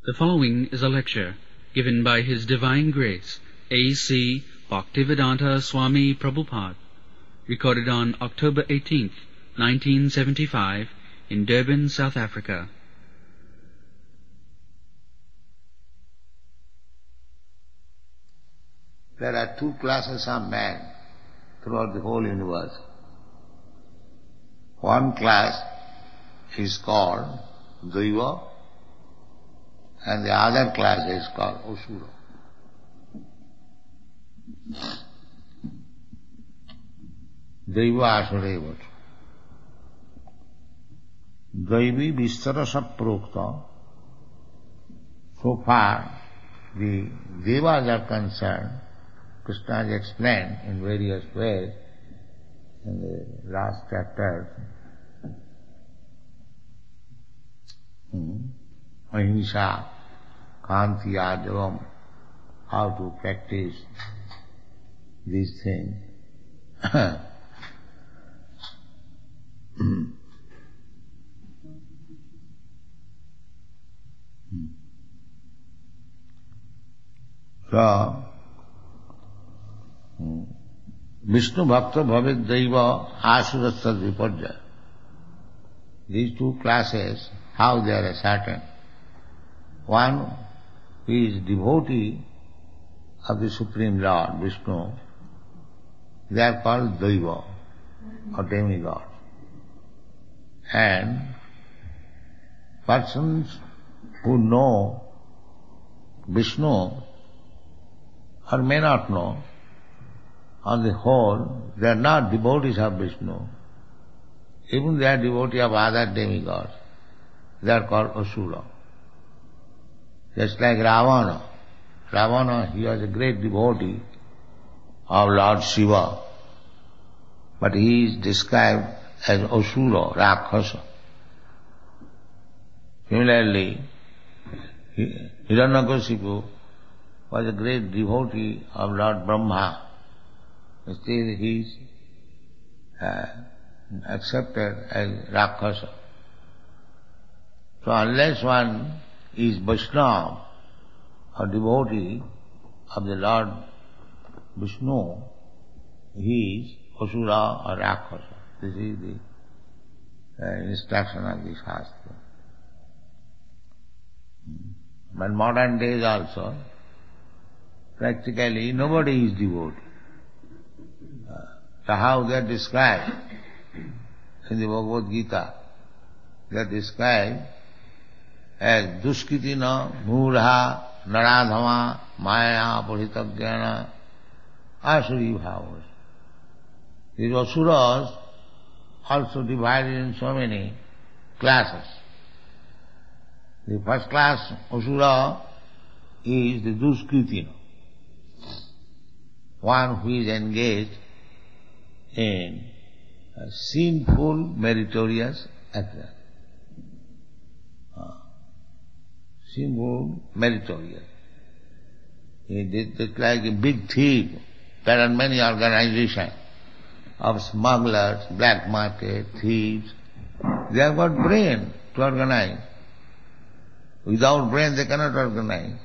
The following is a lecture given by His Divine Grace A.C. Bhaktivedanta Swami Prabhupada, recorded on October 18th, 1975, in Durban, South Africa. There are two classes of men throughout the whole universe. One class is called Daiva, and the other class is called Asura. Daiva Asura. Daivi Vistarasa Prokta. So far, the Devas are concerned. Krishna has explained in various ways in the last chapter. Ahimsa, Kanti, Ajavam, how to practice these things. So, Vishnu Bhakta Bhavid Daiva Asurastad Viparja. These two classes, how they are ascertained. One who is devotee of the Supreme Lord, Vishnu, they are called Daiva, or demigods. And persons who know Vishnu or may not know, on the whole, they are not devotees of Vishnu. Even they are devotees of other demigods. They are called Asura. Just like Ravana. Ravana, he was a great devotee of Lord Shiva. But he is described as Asura, Rakshasa. Similarly, Hiranyakashipu was a great devotee of Lord Brahma. Still he is accepted as Rakshasa. So unless one is Vaishnava or devotee of the Lord Vishnu, he is Asura or Rakshasa. This is the instruction of the Shastra. But modern days also, practically nobody is devotee. So how they are described in the Bhagavad Gita? They are described as Duskitina, Murha, Naradhama, Maya, Puritagyana, Asuri Bhavas. These Asuras also divided in so many classes. The first class Asura is the Duskitina, one who is engaged in sinful, meritorious affairs. Sinful, meritorious. It's like a big thief. There are many organizations of smugglers, black market, thieves. They have got brain to organize. Without brain they cannot organize.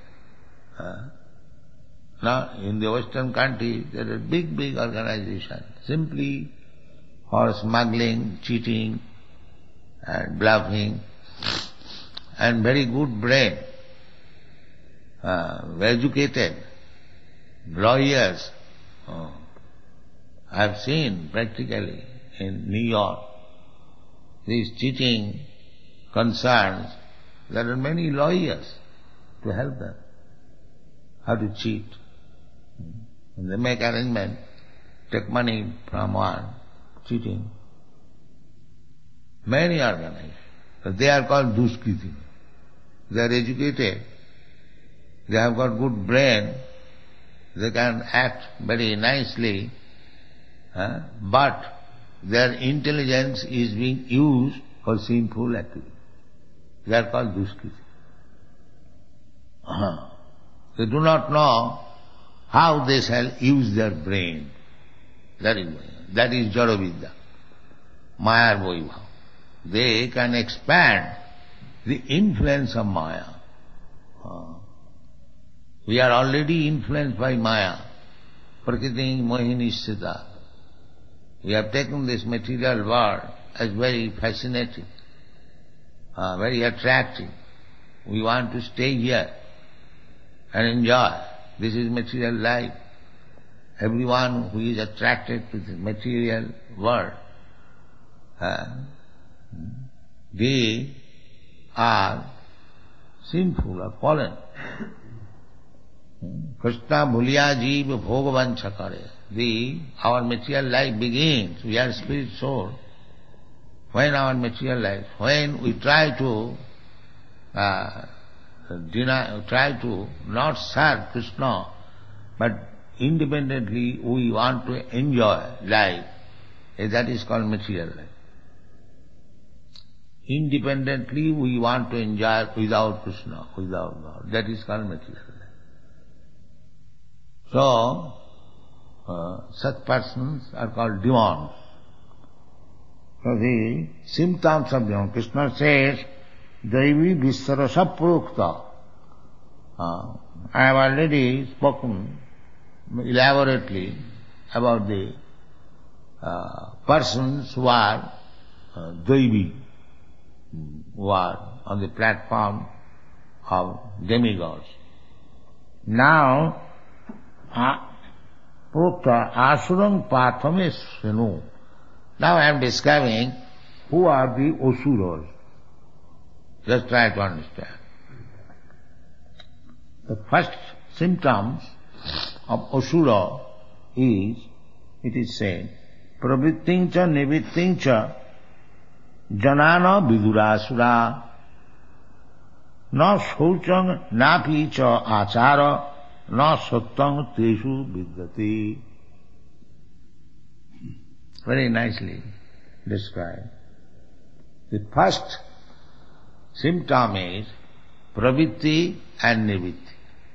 Now, in the Western countries, there are big organizations simply for smuggling, cheating, and bluffing, and very good brain, educated, lawyers. I have seen practically in New York these cheating concerns. There are many lawyers to help them how to cheat. And they make arrangement, take money from one, cheating. Many organizations. They are called Duskritin. They are educated. They have got good brain. They can act very nicely. But their intelligence is being used for sinful activity. They are called Duskritin. They do not know how they shall use their brain. That is Jadavidya, Maya Vaibhav. They can expand the influence of Maya. We are already influenced by Maya, Prakriti Mohini Sthita. We have taken this material world as very fascinating, very attractive. We want to stay here and enjoy. This is material life. Everyone who is attracted to the material world, they are sinful or fallen. Krishna bhuliya jeev bhogavancha kare. Our material life begins, we are spirit soul. When our material life, when we try to not serve Krishna, but independently we want to enjoy life, that is called material life. Independently we want to enjoy without Krishna, without God, that is called material life. So, such persons are called demons. So the symptoms of demon, Krishna says, Daivi Visarasa Prokta. I have already spoken elaborately about the persons who are Daivi, who are on the platform of demigods. Now, Prokta Asuram Pathame Svenu. Now I am describing who are the Asuras. Just try to understand. The first symptoms of Asura is, it is said, Pravrittincha Nivrittincha Janana Vidurasura Na Shauchang Napi Cha Achara Na Sattang Teshu Vidyati. Very nicely described. The first symptom is pravitti and nivitti.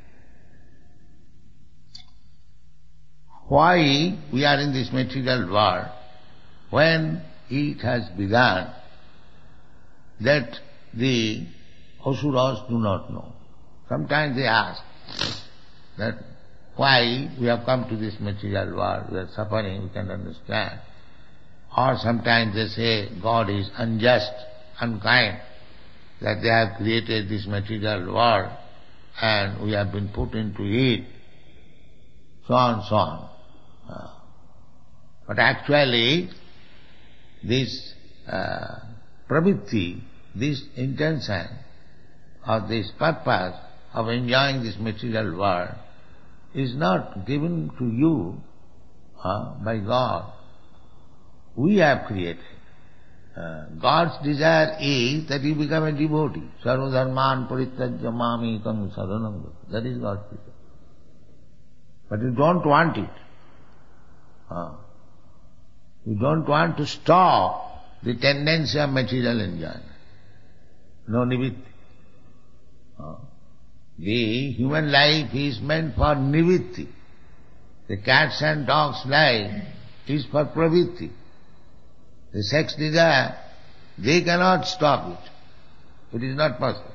Why we are in this material world? When it has begun, that the Asuras do not know. Sometimes they ask that why we have come to this material world, we are suffering, we can understand. Or sometimes they say God is unjust, unkind, that they have created this material world and we have been put into it, so on, so on. But actually, this pravitti, this intention or this purpose of enjoying this material world is not given to you by God. We have created. God's desire is that you become a devotee. Sarva dharman parityajya mamekam saranam. That is God's desire. But you don't want it. You don't want to stop the tendency of material enjoyment. No nivitti. The human life is meant for nivitti. The cats and dogs' life is for pravitti. The sex desire, they cannot stop it. It is not possible.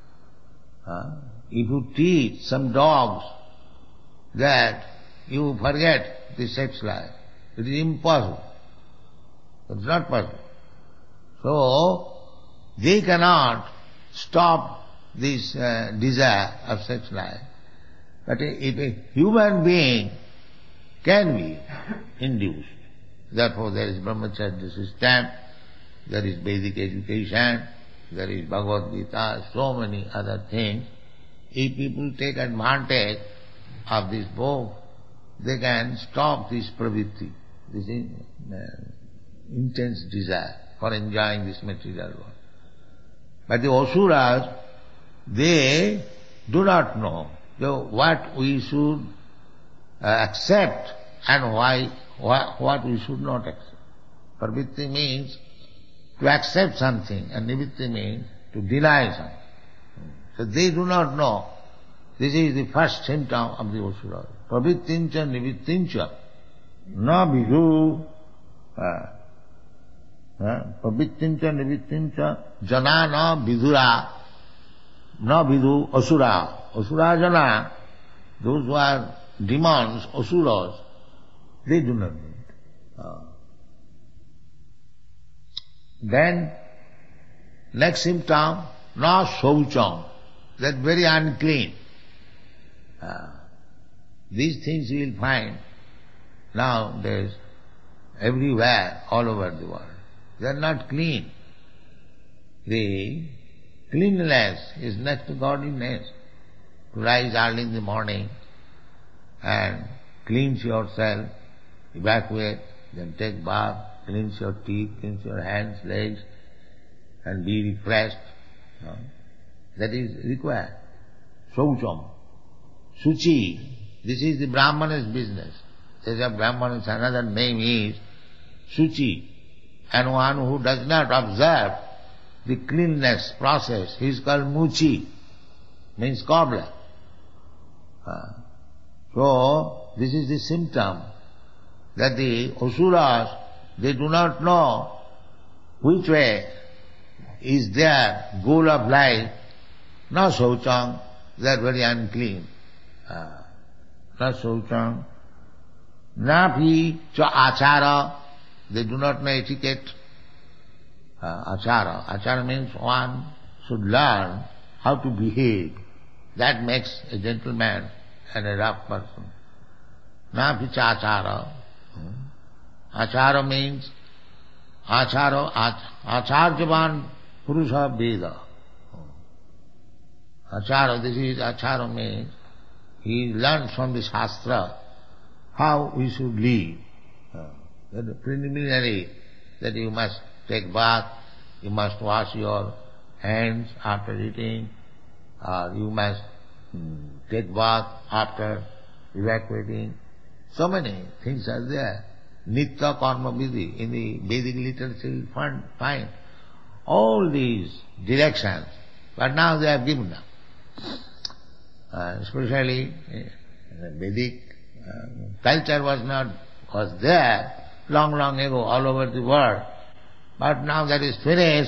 If you teach some dogs that you forget the sex life, it is impossible. It is not possible. So, they cannot stop this desire of sex life. But if a human being can be induced, therefore there is brahmacharya system, there is Vedic education, there is Bhagavad Gita, so many other things. If people take advantage of this book, they can stop this pravitti, this intense desire for enjoying this material world. But the Asuras, they do not know what we should accept and what we should not accept. Pravitti means to accept something, and nivitti means to deny something. So they do not know. This is the first symptom of the Asura. Pravrittincha nivittincha na vidu. Pravrittincha nivittincha janana vidura na vidu asura. Asura jana, those who are demons, asuras, they do not know it. Then, next symptom, na shaucham, that very unclean. These things you will find nowadays everywhere, all over the world. They are not clean. The cleanliness is next to godliness. To rise early in the morning and cleanse yourself, evacuate, then take bath, cleanse your teeth, cleanse your hands, legs, and be refreshed. That is required. Shaucham. Suchi. This is the Brahmana's business. There is a Brahmana's another name is Suchi. And one who does not observe the cleanness process, he is called Muchi, means cobbler. So, this is the symptom that the asuras, they do not know which way is their goal of life. Na shaucham, they are very unclean. Na shaucham. Na pi cha achara, they do not know etiquette. Achara. Achara means one should learn how to behave. That makes a gentleman and a rough person. Na pi cha achara. Achara means acharjavan purusha veda. Achara, this is achara means he learns from the Shastra how we should live. The preliminary, that you must take bath, you must wash your hands after eating, or you must take bath after evacuating. So many things are there. Nitya karma vidhi, in the Vedic literature you find all these directions, but now they have given up. Especially Vedic culture was there long ago all over the world, but now that is finished.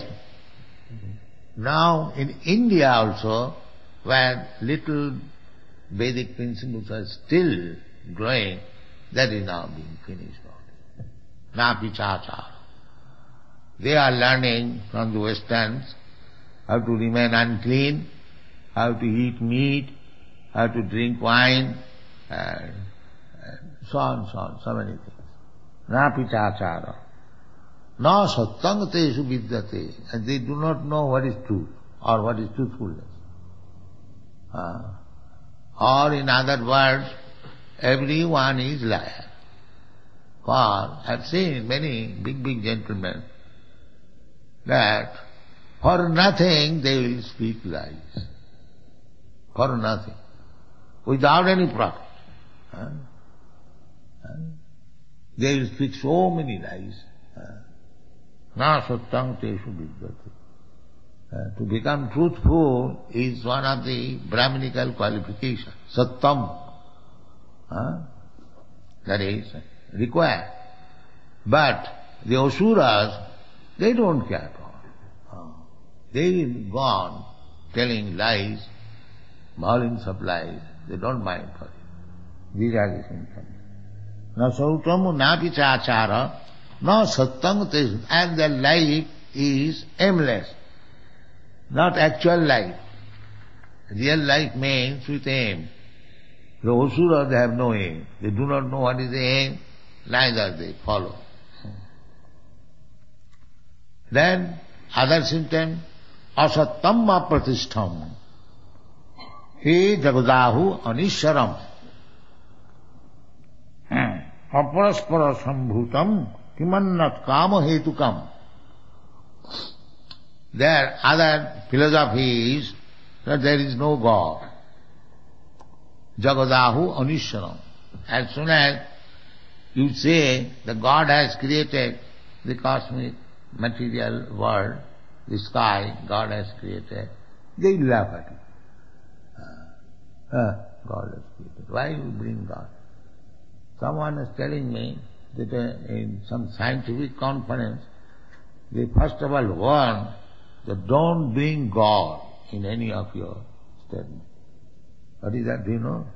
Now in India also, where little Vedic principles are still growing, that is now being finished. Napi cha. They are learning from the Westerns how to remain unclean, how to eat meat, how to drink wine, and so on, so many things. Napi cha. Na sattang tesu vidyate, and they do not know what is truth or what is truthfulness. Or in other words, everyone is liar. For I've seen many big gentlemen that for nothing they will speak lies. For nothing. Without any profit. They will speak so many lies. Na sattang teshu vidyate. To become truthful is one of the Brahminical qualifications. Sattam. That is required. But the asuras, they don't care at all. They go on telling lies, volumes of lies. They don't mind for it. These are the symptoms. Na sautam napi cha achara, na sattang tesu. And their life is aimless. Not actual life. Real life means with aim. The asuras, they have no aim. They do not know what is the aim, neither they follow. Then, other symptom, asattam apratishtham. He jagadahu anisharam. Aparaspara sambhutam kimannat kama hetukam. Their other philosophy is that there is no God. Jagadahu anisharam. As soon as you say that God has created the cosmic material world, the sky, God has created, they laugh at you. God has created. Why you bring God? Someone is telling me that in some scientific conference, they first of all warn that don't bring God in any of your statement. What is that, do you know?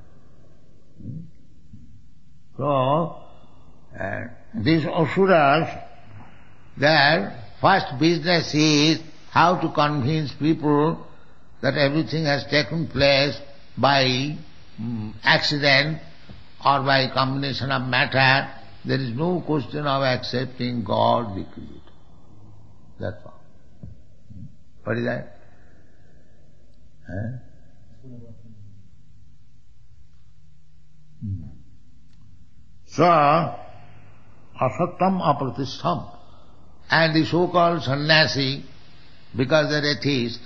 So, these asuras, their first business is how to convince people that everything has taken place by accident or by combination of matter. There is no question of accepting God the Creator. That's all. What is that? So, asattam apratishtham. And the so-called sannyasi, because they're atheists,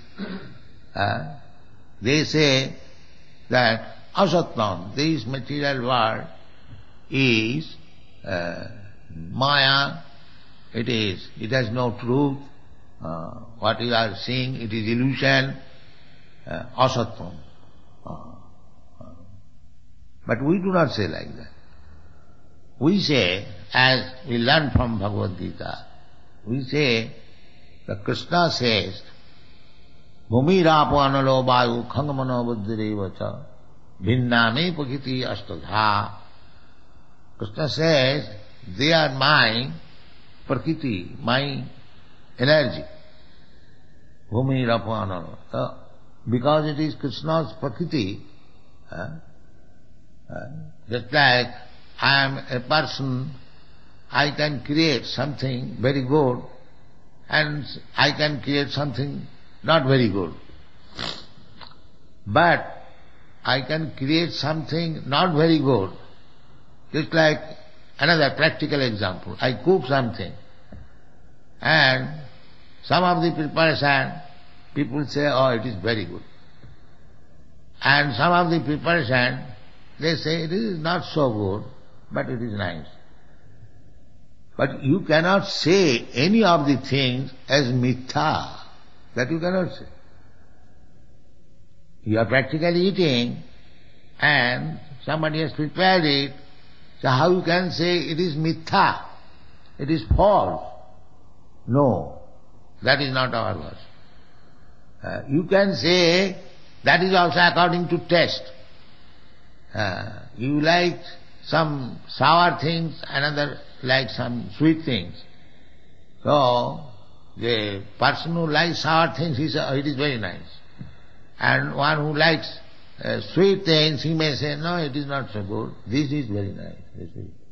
they say that asattam, this material world, is maya, it has no truth, what you are seeing, it is illusion, asattam. But we do not say like that. We say, as we learn from Bhagavad Gita, we say that Krishna says, Bhumirapo analo vayu khangamano buddhirevacha bhinname pakiti astadha. Krishna says, they are my prakriti, my energy. Bhumirapo analo. Because it is Krishna's prakriti, just like I am a person, I can create something very good and I can create something not very good. But I can create something not very good. Just like another practical example. I cook something and some of the preparation people say, oh, it is very good. And some of the preparation they say it is not so good, but it is nice. But you cannot say any of the things as mithya. That you cannot say. You are practically eating and somebody has prepared it, so how you can say it is mithya? It is false. No, that is not our verse. You can say that is also according to taste. You like some sour things, another like some sweet things. So, the person who likes sour things, he says, oh, it is very nice. And one who likes sweet things, he may say, no, it is not so good. This is very nice.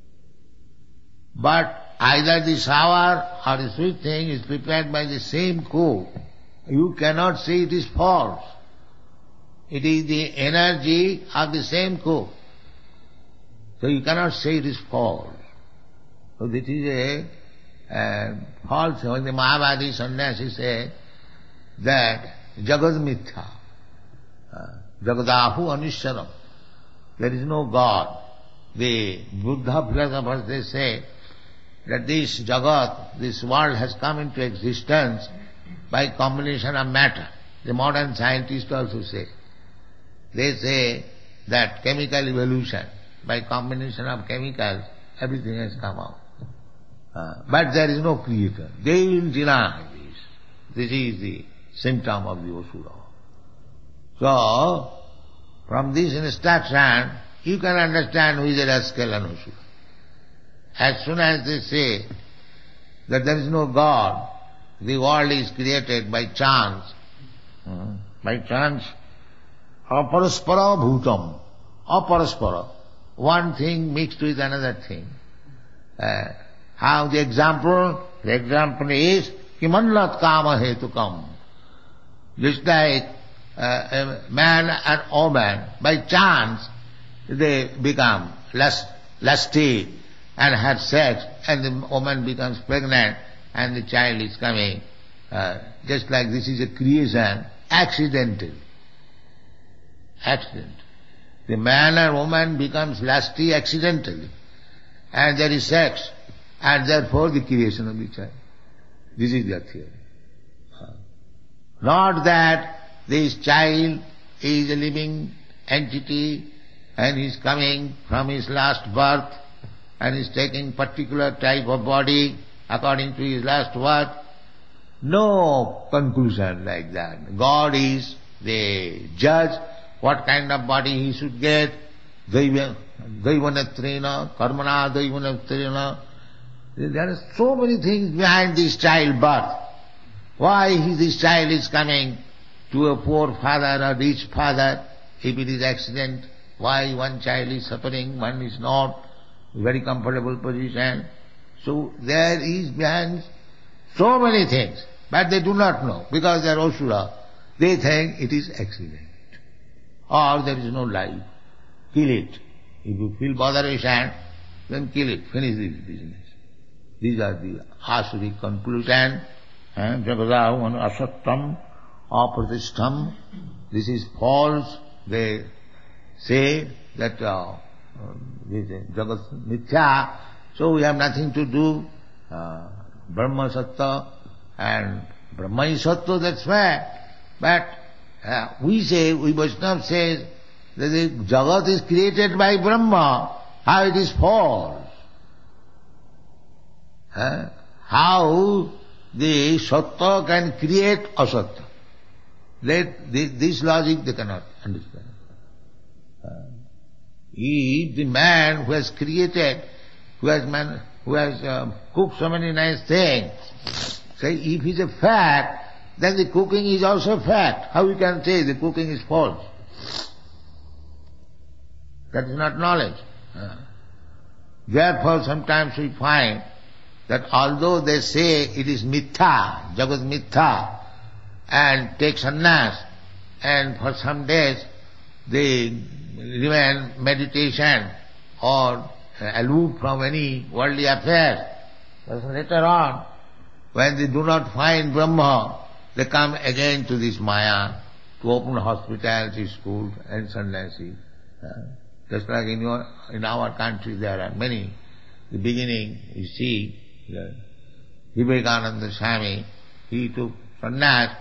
But either the sour or the sweet thing is prepared by the same cook. You cannot say it is false. It is the energy of the same cook. So you cannot say it is false. So this is a false. When the Mahavadi sannyasi say that Jagad Mithya, Jagadahu Anishwaram, there is no God. The Buddha philosophers, they say that this Jagat, this world has come into existence by combination of matter. The modern scientists also say. They say that chemical evolution, by combination of chemicals, everything has come out. But there is no creator. They will deny this. This is the symptom of the Asura. So, from this instruction, you can understand who is a rascal and Asura. As soon as they say that there is no God, the world is created by chance. By chance, aparaspara bhutam, aparaspara. One thing mixed with another thing. How the example? The example is kimanlat kama hetukam. Just like a man and woman, by chance they become lusty and have sex, and the woman becomes pregnant and the child is coming. Just like this is a creation, accidental. Accident. The man and woman becomes lusty accidentally, and there is sex, and therefore the creation of the child. This is their theory. Not that this child is a living entity and is coming from his last birth and is taking particular type of body according to his last birth. No conclusion like that. God is they judge what kind of body he should get. Daivanatrena, karmana daivanatrena. There are so many things behind this childbirth. Why this child is coming to a poor father or rich father? If it is accident, why one child is suffering, one is not, very comfortable position. So there is behind so many things, but they do not know, because they are asura. They think it is accident, or there is no life. Kill it. If you feel botheration, then kill it. Finish this business. These are the asuric conclusion. Jagadahu asattam apratishtam. This is false. They say that this is jagat mithya, so we have nothing to do. Brahma sattva and Brahma is sattva, that's fact. But we Vaishnava says that the jagat is created by Brahma. How it is false? How the sattva can create asattva? This logic they cannot understand. If the man who has created, who has cooked so many nice things, say if he is a fact, then the cooking is also fact. How you can say the cooking is false? That is not knowledge. Therefore sometimes we find that although they say it is mithya, jagat mithya, and take sannyas, and for some days they remain meditation or aloof from any worldly affairs. But later on, when they do not find Brahma, they come again to this Maya to open hospitals, schools and sannyasis. Just like in our country there are many. The beginning, you see, Vivekananda Swami, he took sannyas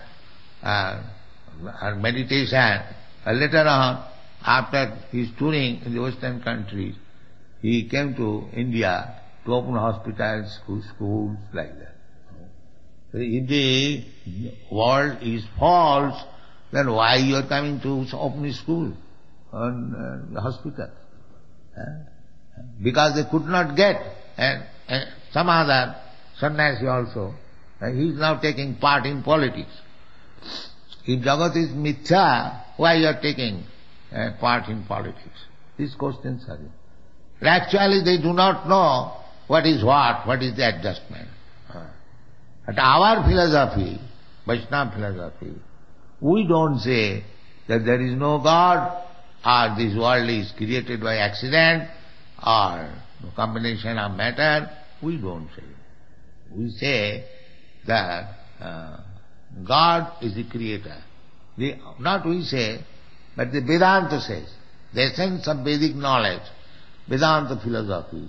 and meditation. And later on, after his touring in the Western countries, he came to India to open hospitals, schools, like that. So if the world is false, then why you are coming to open a school and hospital? Because they could not get, and some other sannyasi also, he is now taking part in politics. If Jagat is mithya, why you are taking part in politics? These questions are there. But actually they do not know what is the adjustment. But our philosophy, Vaishnava philosophy, we don't say that there is no God, or this world is created by accident, or combination of matter. We don't say. We say that God is the creator. Not we say, but the Vedanta says, the essence of Vedic knowledge, Vedanta philosophy,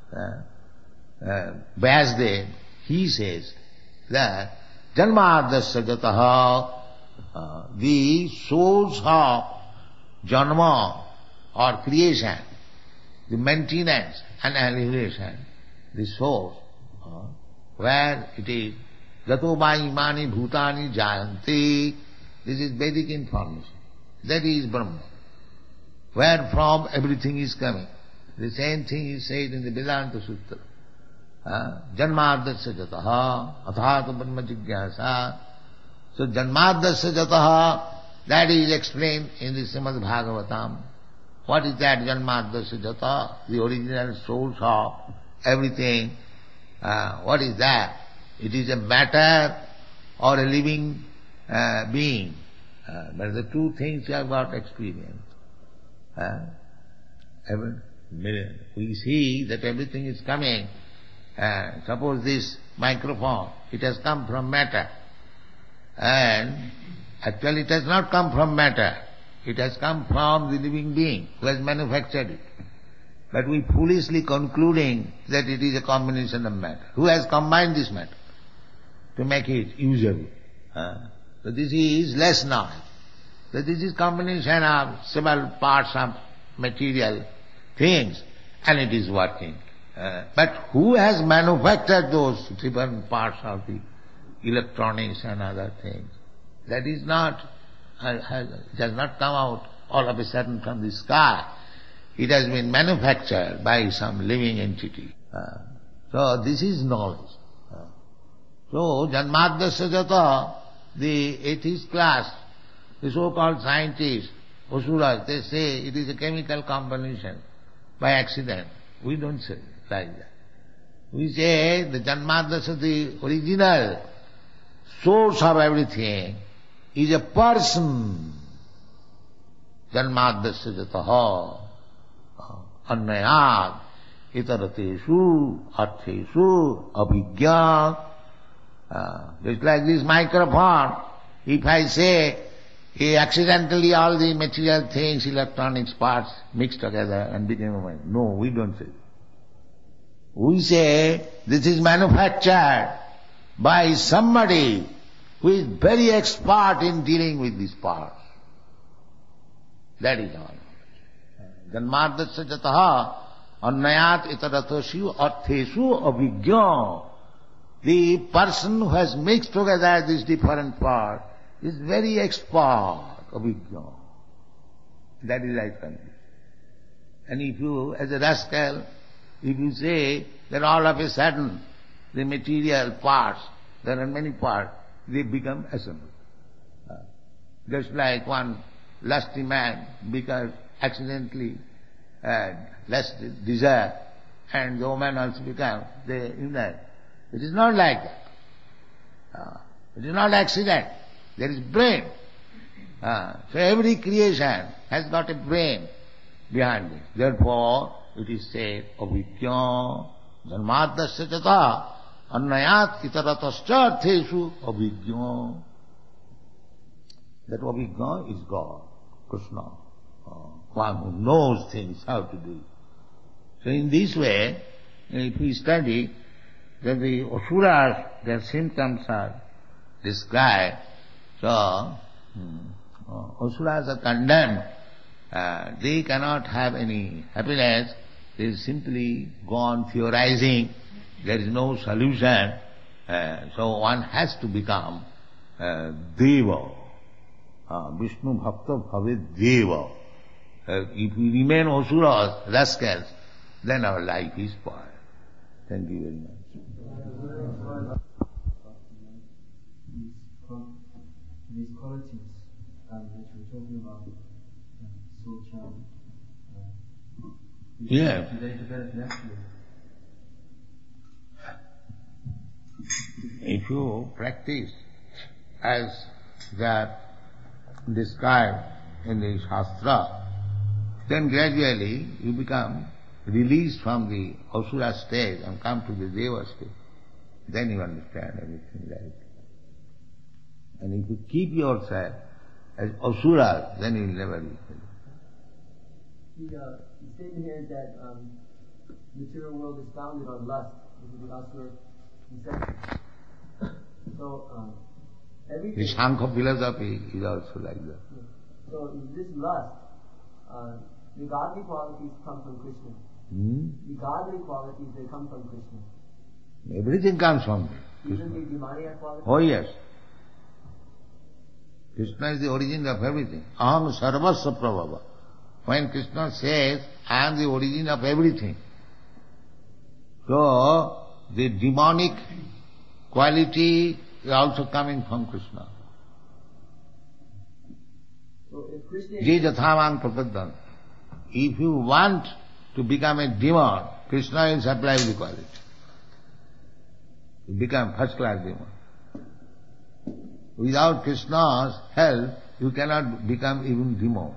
Vyasdev, he says that Janmadasya jataha, the source of Janma or creation, the maintenance and annihilation, the source, where it is, Jato va imani bhutani jayanti, this is Vedic information. That is Brahma. Where from everything is coming. The same thing is said in the Vedanta Sutra. Janmadasya jataha, athata brahma jigyasa. So Janmadasya jataha, that is explained in the Srimad Bhagavatam. What is that Janmadasya jataha? The original source of everything. What is that? It is a matter or a living being. But the two things you have got experience. We see that everything is coming. Suppose this microphone, it has come from matter. And actually it has not come from matter. It has come from the living being who has manufactured it. But we foolishly concluding that it is a combination of matter. Who has combined this matter to make it usable? So this is less knowledge. So this is combination of several parts of material things and it is working. But who has manufactured those different parts of the electronics and other things? That is not It has not come out all of a sudden from the sky. It has been manufactured by some living entity. So this is knowledge. So Janmadasya Jata, the atheist class, the so-called scientists, Asuras, they say it is a chemical combination by accident. We don't say like that. We say the Janmadasya, the original source of everything, is a person. Janmadasya Jataha Annayat Itarateshu Artheshu Abhigya. Just like this microphone, if I say accidentally all the material things, electronics parts mixed together and became a mind. No, we don't say. We say this is manufactured by somebody who is very expert in dealing with these parts. That is all. Janmadasya Jataha Annayat Itarateshu Artheshu Abhigya. The person who has mixed together these different parts is very expert, Abhigya. That is right condition. And if you, as a rascal, if you say that all of a sudden the material parts, there are many parts, they become assembled. Just like one lusty man because accidentally less desire, and the woman also becomes, they unite. It is not like that. It is not accident. There is brain. So every creation has got a brain behind it. Therefore, it is said, Avidya Janmadasya Jata Annayat Itaratascha Artheshu Avidya. That Avidya is God, Krishna, one who knows things, how to do. So in this way, if we study, that the Asuras, their symptoms are described. So, Asuras are condemned. They cannot have any happiness. They simply go on theorizing. There is no solution. So one has to become Deva. Vishnu Bhakta Bhavet Deva. If we remain Asuras, rascals, then our life is spoiled. Thank you very much. These qualities that we're talking about, Socha, yeah. Do they develop naturally? If you practice as that described in the Shastra, then gradually you become released from the Asura stage and come to the Deva stage. Then you understand everything right. And if you keep yourself as Asura, then you will never be free. The statement here is that material world is founded on lust. This is the Asura conception. So everything. The Shankha philosophy is also like that. So this lust, the godly qualities come from Krishna. The godly qualities, they come from Krishna. Everything comes from Krishna. Even the demoniac qualities? Oh yes. Krishna is the origin of everything. Aham sarvasya prabhava. When Krishna says, I am the origin of everything. So, the demonic quality is also coming from Krishna. So if Krishna Je jathavan prapaddan. If you want to become a demon, Krishna will supply the quality. You become first class demon. Without Krishna's help, you cannot become even demon.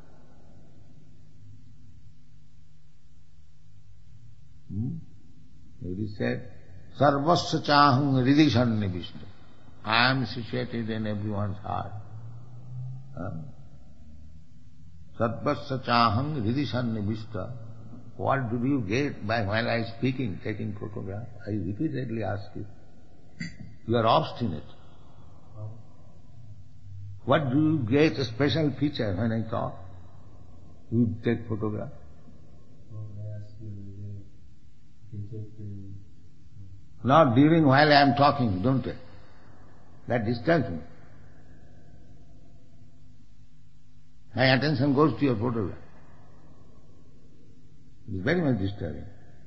It is said, Sarvasya chaham hridishanni Vishnu. I am situated in everyone's heart. Sarvasya chaham hridishanni Vishnu. What do you get by while I speaking, taking photograph? I repeatedly ask you. You are obstinate. What do you get a special feature when I talk? You take photograph. Not during while I am talking, don't take. That disturbs me. My attention goes to your photograph. It is very much disturbing.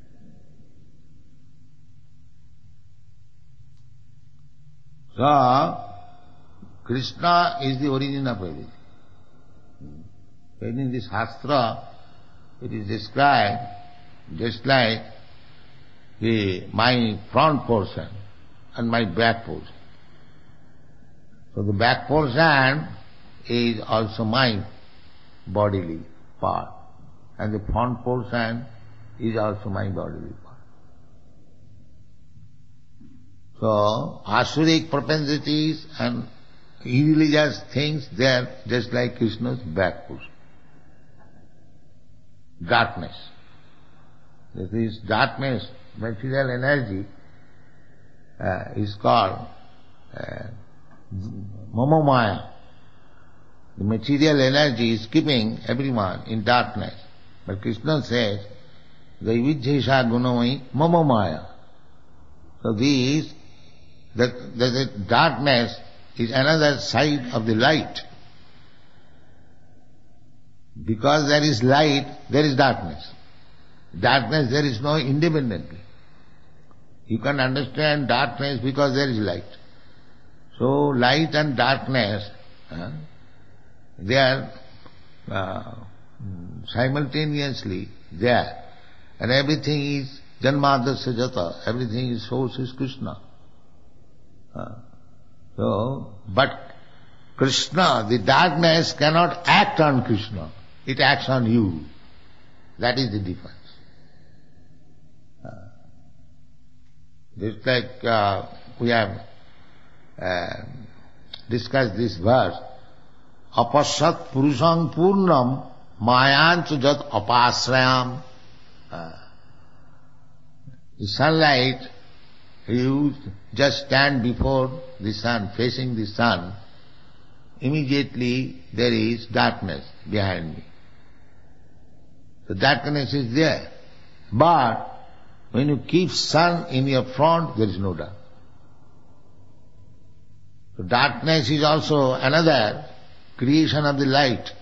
So, Krishna is the origin of everything. In this Shastra, it is described just like my front portion and my back portion. So the back portion is also my bodily part, and the front portion is also my bodily part. So asuric propensities and irreligious things, they are just like Krishna's back portion. Darkness. This darkness, material energy, is called Mamamaya. The material energy is keeping everyone in darkness. But Krishna says, Daivijyesha gunamai Mamamaya. So the darkness is another side of the light. Because there is light, there is darkness. Darkness there is no independently. You can understand darkness because there is light. So light and darkness, they are simultaneously there. And everything is Janmadasya Jata, everything is source is Krishna. But Krishna, the darkness cannot act on Krishna. It acts on you. That is the difference. Just like we have discussed this verse, Apasat Purusham Purnam Mayanchu Jat Apasrayam. The sunlight, you just stand before the sun, facing the sun, immediately there is darkness behind me. So darkness is there. But when you keep sun in your front, there is no dark. So darkness is also another creation of the light.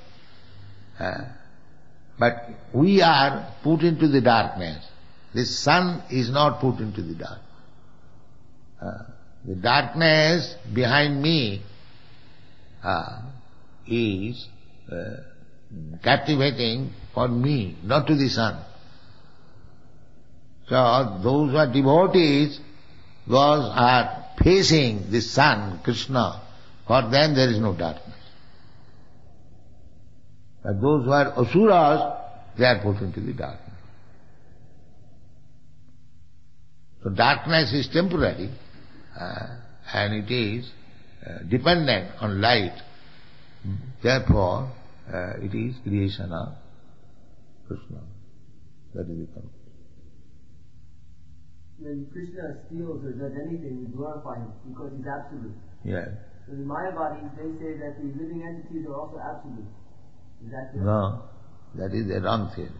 But we are put into the darkness. The sun is not put into the dark. The darkness behind me is captivating for me, not to the sun. So those who are devotees, those are facing the sun, Krishna, for them there is no darkness. But those who are asuras, they are put into the darkness. So darkness is temporary, and it is dependent on light. Therefore, it is creation of Krishna. That is the conclusion. When Krishna steals or does anything, we glorify him because he's absolute. Yes. So the Mayavadis, they say that the living entities are also absolute. Is that correct? No, that is the wrong theory.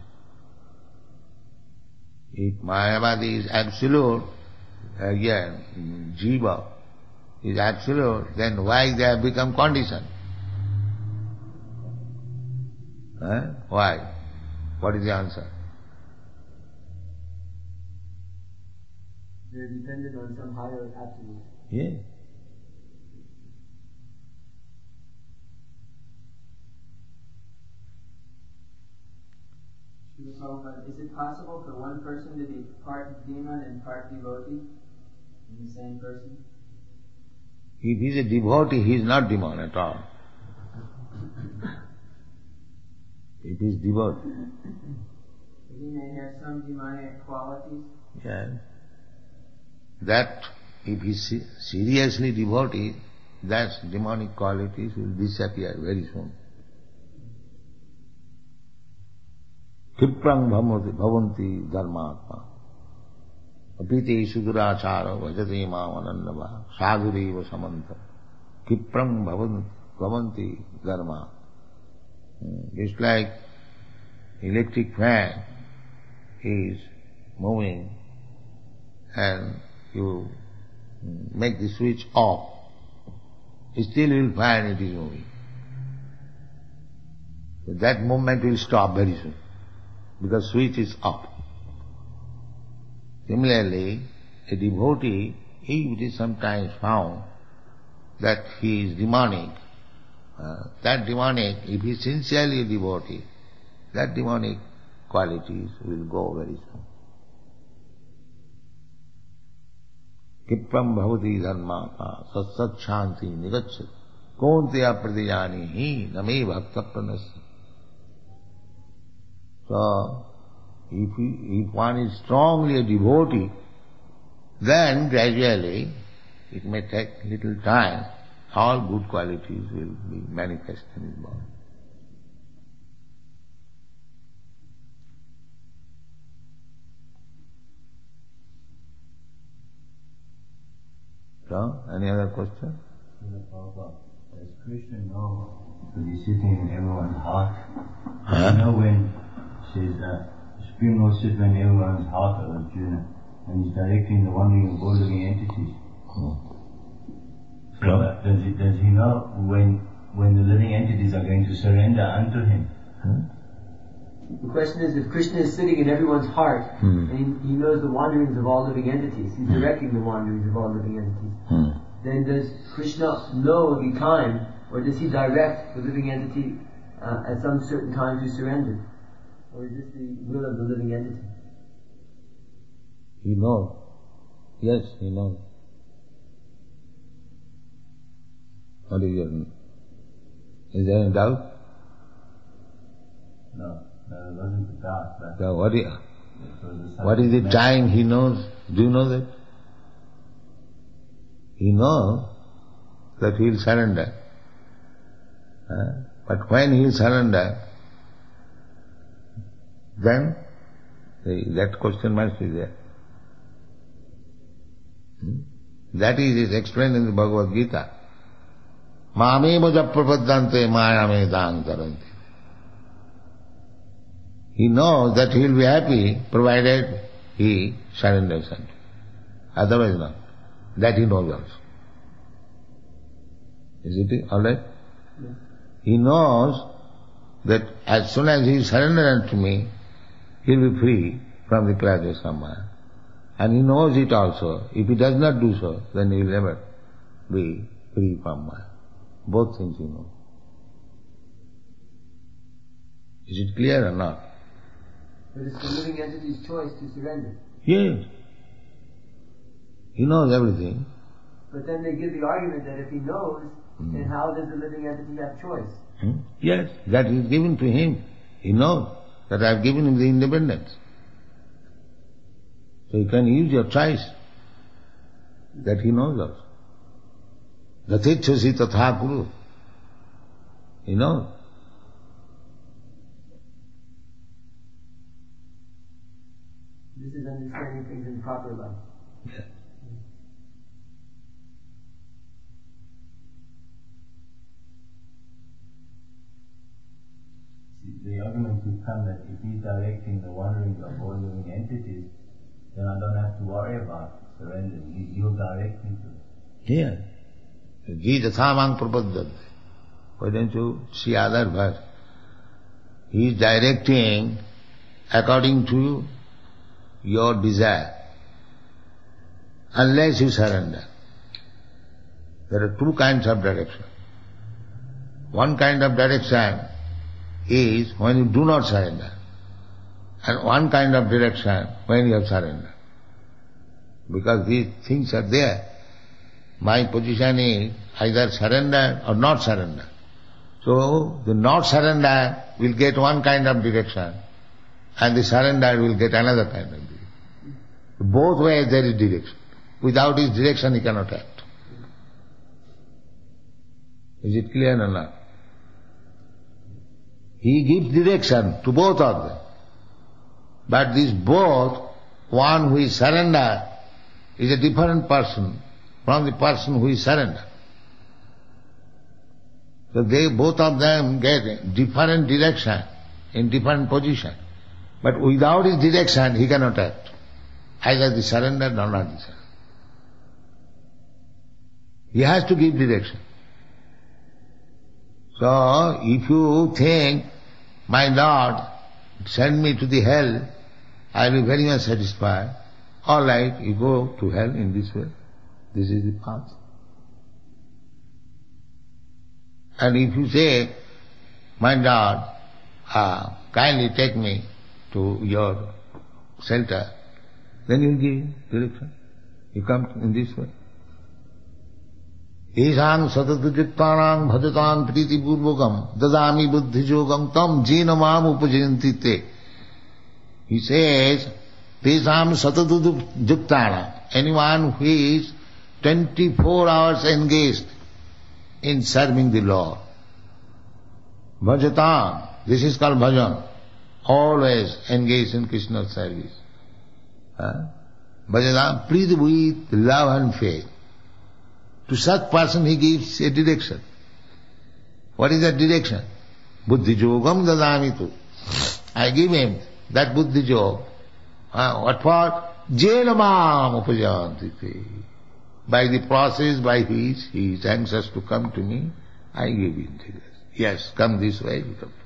If Mayavadi is absolute, again, Jiva is absolute, then why they have become conditioned? Why? What is the answer? They're dependent on some higher absolute. Yeah. Is it possible for one person to be part demon and part devotee in the same person? If he is a devotee, he is not demon at all. If he is devotee. He may have some demonic qualities. Yes. That, if he is seriously devotee, that demonic qualities will disappear very soon. Kiprang bhavanti dharmatma apite sudurachara vajate mam anandava sadhureva samanta kiprang bhavanti dharma. It's like electric fan is moving and you make the switch off. Still you will find it is moving. that movement will stop very soon, because switch is off. Similarly, a devotee, if it is sometimes found that he is demonic, that demonic, if he is sincerely a devotee, that demonic qualities will go very soon. Kipram bhavati dharmata satsat shanti nigachat konteya pradijani hi name bhakta pranasya. So, if one is strongly a devotee, then gradually, it may take little time, all good qualities will be manifest in his body. So, any other question? Does Krishna know that he's sitting in everyone's heart? Does he know when it says Supreme Lord sits in everyone's heart, Arjuna, and he's directing the wandering of all living entities? So does he know when the living entities are going to surrender unto him? The question is, if Krishna is sitting in everyone's heart, and he knows the wanderings of all living entities, he's directing the wanderings of all living entities, then does Krishna know the time, or does he direct the living entity at some certain time to surrender? Or is this the will of the living entity? He knows. Yes, he knows. What is your... Is there any doubt? No, there wasn't a doubt. So what is the time he knows? Do you know that? He knows that he will surrender. But when he will surrender, then that question must be there. That is explained in the Bhagavad Gita. Māme prapaddante māyame dāng taranti. He knows that he will be happy provided he surrenders unto. Otherwise not. That he knows also. Is it alright? Yes. He knows that as soon as he surrenders unto me, he will be free from the pleasures of Maya. And he knows it also. If he does not do so, then he will never be free from Maya. Both things he knows. Is it clear or not? But it's the living entity's choice to surrender. Yes. He knows everything. But then they give the argument that if he knows, then how does the living entity have choice? Yes, that is given to him. He knows that I have given him the independence. So you can use your choice. That he knows also. Gatechasi tatha kuru. He knows. This is understanding things in proper life. Yeah. The argument would come that if he's directing the wanderings of all living entities, then I don't have to worry about surrendering. He'll direct me to it. Yeah. Gita samang prapaddante. Why don't you see other verse? He is directing according to your desire. Unless you surrender. There are two kinds of direction. One kind of direction is when you do not surrender. And one kind of direction when you have surrendered. Because these things are there. My position is either surrender or not surrender. So the not surrender will get one kind of direction and the surrender will get another kind of direction. Both ways there is direction. Without his direction he cannot act. Is it clear or not? He gives direction to both of them. But these both, one who is surrender is a different person from the person who is surrender. So they both of them get different direction in different position. But without his direction he cannot act. Either the surrender or not the surrender. He has to give direction. So if you think my Lord, send me to the hell, I will be very much satisfied. All right, you go to hell in this way. This is the path. And if you say, my Lord, kindly take me to your shelter, then you give direction. You come in this way. Esang satatujuktanang bhadatang priti purvakam dadami buddhi yogam tam jena mam upajayanti te. He says, Tesam satatujuktanang, anyone who is 24 hours engaged in serving the Lord. Bhajatam, this is called bhajan, always engaged in Krishna's service. Bhajatam, pleased with love and faith. To such person he gives a direction. What is that direction? Buddhi yogam dadamitu. I give him that buddhi yoga. What for? Jena mam upajayanti. By the process by which he is anxious to come to me, I give him direction. Yes, come this way.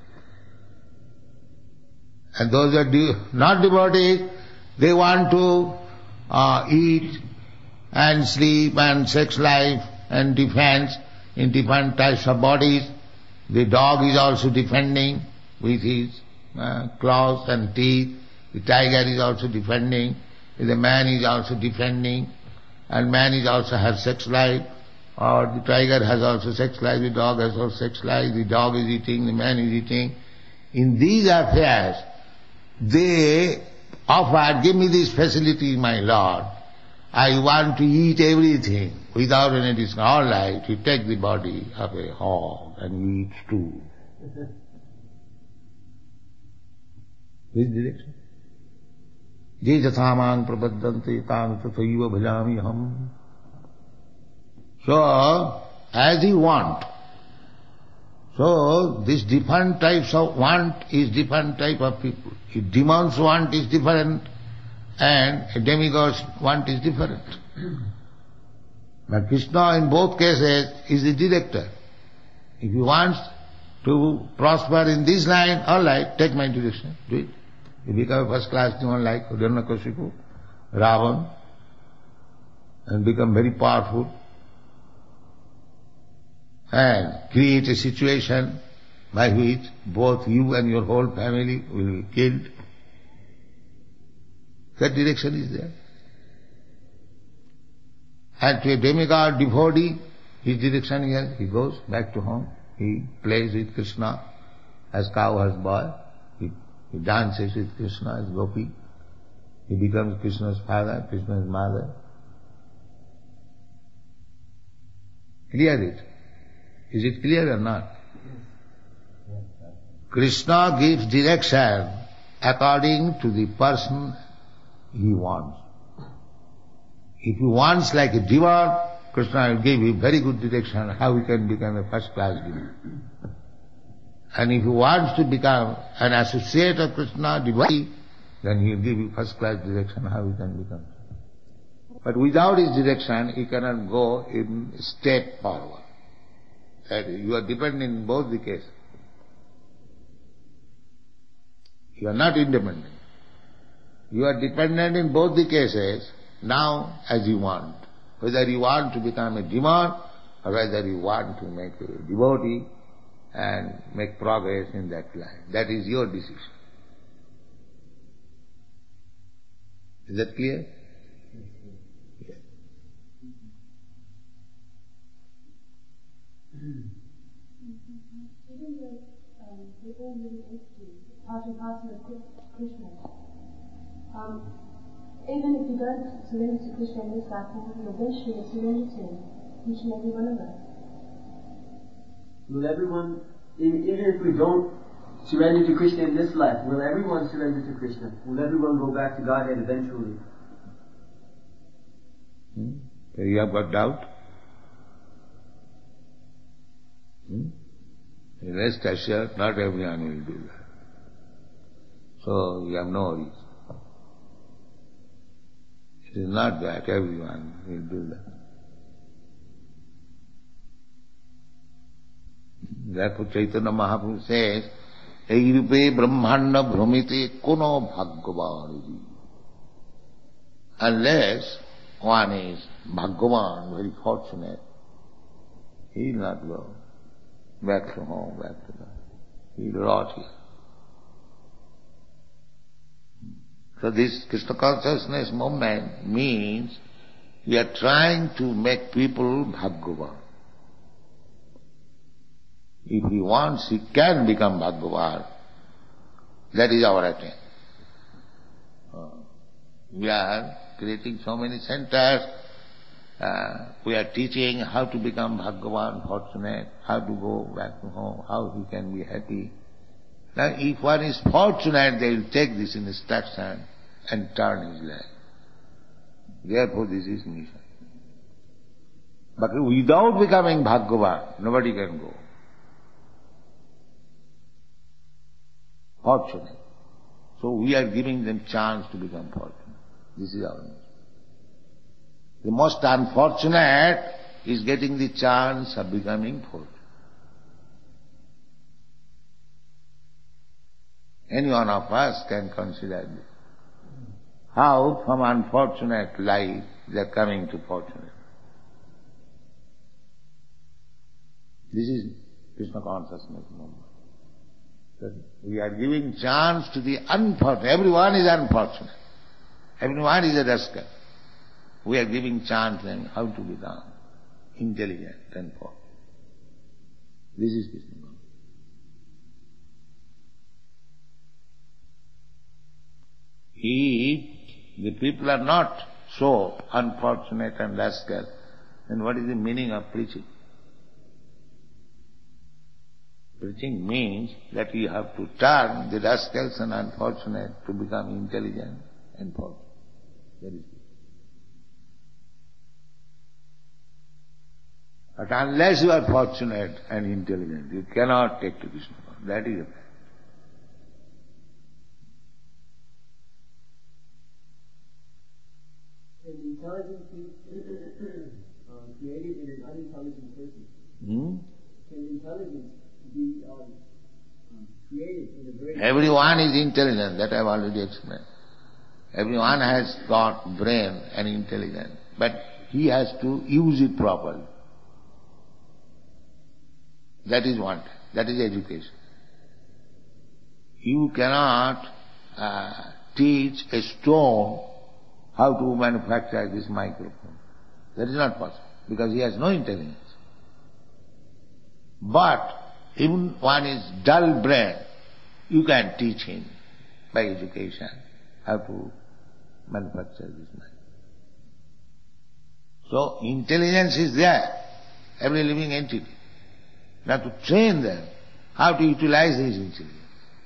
And those are not devotees, they want to eat and sleep and sex life and defense in different types of bodies. The dog is also defending with his claws and teeth. The tiger is also defending. The man is also defending. And man is also has sex life. Or the tiger has also sex life. The dog has also sex life. The dog is eating. The man is eating. In these affairs, they offer, give me this facility, my Lord. I want to eat everything without any discount. All right, you take the body of a hog and you eat too. Which direction? Je jathamang prabhaddante tam tathaiva bhajami ham. So, as you want. So, this different types of want is different type of people. If demons want is different, and a demigod's want is different. But Krishna in both cases is the director. If he wants to prosper in this line, all right, take my direction, do it. You become a first class demon like Hiranyakashipu, Ravan, and become very powerful, and create a situation by which both you and your whole family will be killed. That direction is there. And to a demigod devotee, his direction is, he goes back to home, he plays with Krishna as cow as boy, he dances with Krishna as gopi, he becomes Krishna's father, Krishna's mother. Clear it? Is it clear or not? Krishna gives direction according to the person he wants. If he wants like a demon, Krishna will give you very good direction how he can become a first class demon. And if he wants to become an associate of Krishna, devotee, then he will give you first class direction how he can become. But without his direction, he cannot go in step forward. That is, you are dependent in both the cases. You are not independent. You are dependent in both the cases, now as you want. Whether you want to become a demon or whether you want to make a devotee and make progress in that line. That is your decision. Is that clear? Yes. Even though we all living entities, part and parcel of Krishna, even if you don't surrender to Krishna in this life, you will eventually surrender to him, each and every one of us. Will everyone, even if we don't surrender to Krishna in this life, will everyone surrender to Krishna? Will everyone go back to Godhead eventually? You have got doubt? Rest assured, not everyone will do that. So you have no reason. It is not that everyone will do that. Therefore Chaitanya Mahaprabhu says, Eirupe brahmanda bhromite kono bhagyavan. Unless one is bhagyavan, very fortunate, he will not go back to home, back to God. He will rot here. So this Krishna consciousness movement means we are trying to make people bhagyavan. If he wants, he can become bhagyavan. That is our attempt. We are creating so many centers. We are teaching how to become bhagyavan, fortunate, how to go back to home, how he can be happy. Now if one is fortunate, they will take this instruction and turn his life. Therefore this is mission. But without becoming bhagyavan, nobody can go. Fortunate. So we are giving them chance to become fortunate. This is our mission. The most unfortunate is getting the chance of becoming fortunate. Any one of us can consider this. How from unfortunate life they are coming to fortunate. This is Krishna consciousness movement. That we are giving chance to the unfortunate. Everyone is unfortunate. Everyone is a rascal. We are giving chance to them how to become intelligent and fortunate. This is Krishna consciousness. If the people are not so unfortunate and rascal, then what is the meaning of preaching? Preaching means that you have to turn the rascals and unfortunate to become intelligent and fortunate. That is it. But unless you are fortunate and intelligent, you cannot take to Krishna. That is a fact. Can intelligence be created in an unintelligent person? Can intelligence be created in a very... Everyone is intelligent, that I have already explained. Everyone has got brain and intelligence, but he has to use it properly. That is what, that is education. You cannot teach a stone how to manufacture this microphone. That is not possible, because he has no intelligence. But even one is dull brain, you can teach him by education how to manufacture this microphone. So intelligence is there, every living entity. Now to train them how to utilize his intelligence.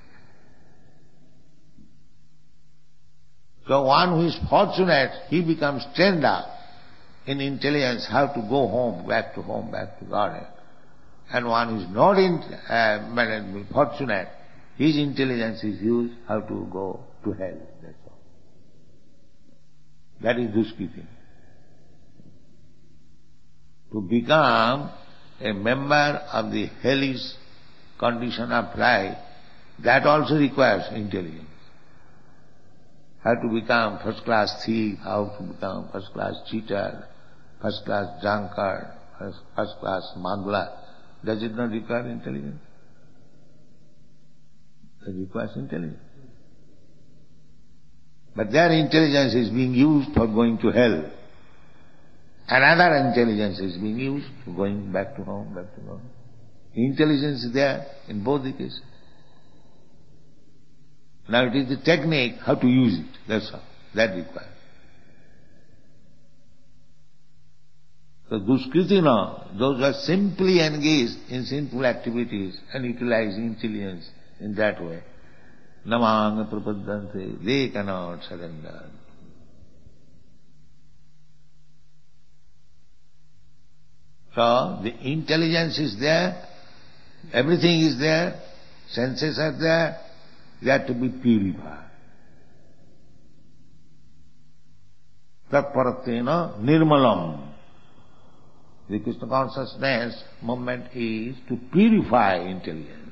So one who is fortunate, he becomes trained up in intelligence how to go home, back to Godhead. And one who is not fortunate, his intelligence is used how to go to hell. That's all. That is Duskiti. To become a member of the hellish condition of life, that also requires intelligence. How to become first-class thief, how to become first-class cheater, first-class drunkard, first-class smuggler. Does it not require intelligence? It requires intelligence. But their intelligence is being used for going to hell. Another intelligence is being used for going back to home, back to God. Intelligence is there in both the cases. Now it is the technique how to use it, that's all. That requires. So Duskritina, those who are simply engaged in sinful activities and utilize intelligence in that way, Namanga Prapaddante, they cannot surrender. So the intelligence is there, everything is there, senses are there, they are to be purified. Tatparatena nirmalam. The Krishna consciousness movement is to purify intelligence.